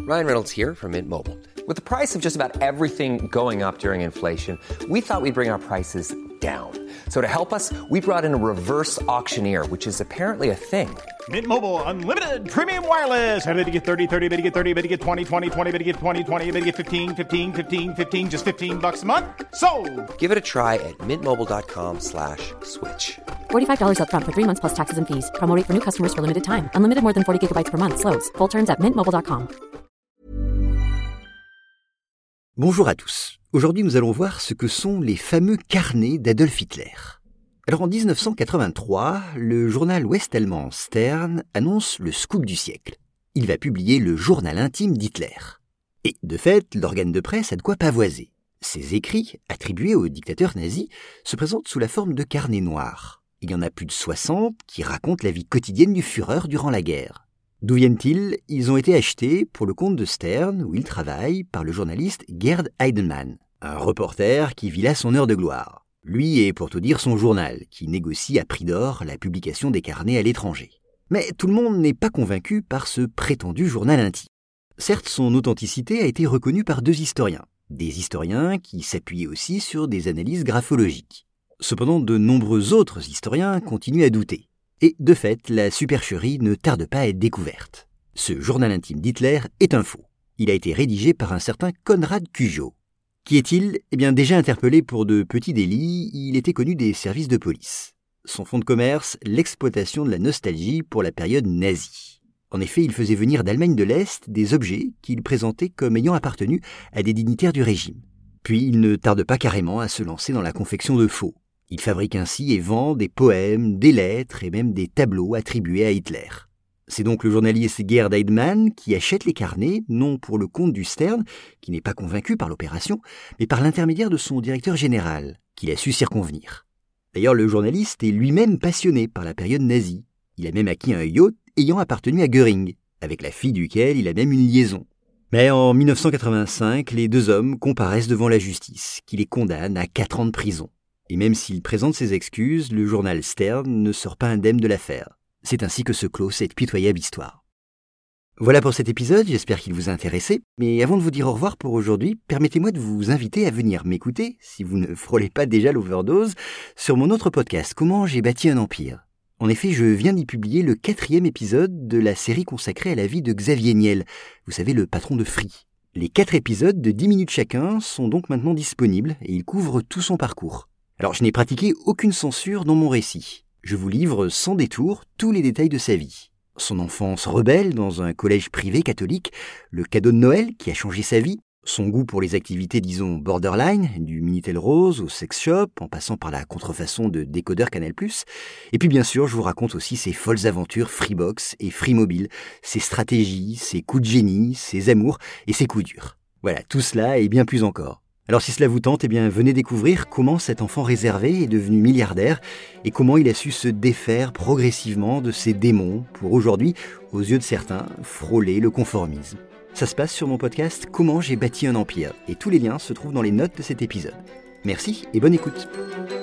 Ryan Reynolds here from Mint Mobile. With the price of just about everything going up during inflation, we thought we'd bring our prices down. So to help us, we brought in a reverse auctioneer, which is apparently a thing. Mint Mobile Unlimited Premium Wireless. How to get 30, 30, bit to get 30, bit to get 20, 20, 20, bit to get 20, 20, bit to get 15, 15, 15, 15, just $15 a month? Sold! Give it a try at mintmobile.com/switch. $45 up front for 3 months plus taxes and fees. Promo rate for new customers for limited time. Unlimited more than 40 gigabytes per month. Slows full terms at mintmobile.com. Bonjour à tous. Aujourd'hui, nous allons voir ce que sont les fameux carnets d'Adolf Hitler. Alors en 1983, le journal ouest-allemand Stern annonce le scoop du siècle. Il va publier le journal intime d'Hitler. Et de fait, l'organe de presse a de quoi pavoiser. Ses écrits, attribués au dictateur nazi, se présentent sous la forme de carnets noirs. Il y en a plus de 60 qui racontent la vie quotidienne du Führer durant la guerre. D'où viennent-ils ? Ils ont été achetés pour le compte de Stern, où il travaille, par le journaliste Gerd Heidenmann, un reporter qui vit là son heure de gloire. Lui est, pour tout dire, son journal, qui négocie à prix d'or la publication des carnets à l'étranger. Mais tout le monde n'est pas convaincu par ce prétendu journal intime. Certes, son authenticité a été reconnue par 2 historiens. Des historiens qui s'appuyaient aussi sur des analyses graphologiques. Cependant, de nombreux autres historiens continuent à douter. Et de fait, la supercherie ne tarde pas à être découverte. Ce journal intime d'Hitler est un faux. Il a été rédigé par un certain Konrad Cujo. Qui est-il ? Eh bien, déjà interpellé pour de petits délits, il était connu des services de police. Son fonds de commerce, l'exploitation de la nostalgie pour la période nazie. En effet, il faisait venir d'Allemagne de l'Est des objets qu'il présentait comme ayant appartenu à des dignitaires du régime. Puis, il ne tarde pas carrément à se lancer dans la confection de faux. Il fabrique ainsi et vend des poèmes, des lettres et même des tableaux attribués à Hitler. C'est donc le journaliste Gerd Heidenmann qui achète les carnets, non pour le compte du Stern, qui n'est pas convaincu par l'opération, mais par l'intermédiaire de son directeur général, qu'il a su circonvenir. D'ailleurs, le journaliste est lui-même passionné par la période nazie. Il a même acquis un yacht ayant appartenu à Göring, avec la fille duquel il a même une liaison. Mais en 1985, les 2 hommes comparaissent devant la justice, qui les condamne à 4 ans de prison. Et même s'il présente ses excuses, le journal Stern ne sort pas indemne de l'affaire. C'est ainsi que se clôt cette pitoyable histoire. Voilà pour cet épisode, j'espère qu'il vous a intéressé. Mais avant de vous dire au revoir pour aujourd'hui, permettez-moi de vous inviter à venir m'écouter, si vous ne frôlez pas déjà l'overdose, sur mon autre podcast, Comment j'ai bâti un empire. En effet, je viens d'y publier le 4e épisode de la série consacrée à la vie de Xavier Niel, vous savez, le patron de Free. Les 4 épisodes de 10 minutes chacun sont donc maintenant disponibles et ils couvrent tout son parcours. Alors, je n'ai pratiqué aucune censure dans mon récit. Je vous livre sans détour tous les détails de sa vie. Son enfance rebelle dans un collège privé catholique, le cadeau de Noël qui a changé sa vie, son goût pour les activités, disons, borderline, du Minitel Rose au sex shop, en passant par la contrefaçon de décodeur Canal+. Et puis bien sûr, je vous raconte aussi ses folles aventures Freebox et Free Mobile, ses stratégies, ses coups de génie, ses amours et ses coups durs. Voilà, tout cela et bien plus encore. Alors si cela vous tente, eh bien venez découvrir comment cet enfant réservé est devenu milliardaire et comment il a su se défaire progressivement de ses démons pour aujourd'hui, aux yeux de certains, frôler le conformisme. Ça se passe sur mon podcast Comment j'ai bâti un empire et tous les liens se trouvent dans les notes de cet épisode. Merci et bonne écoute.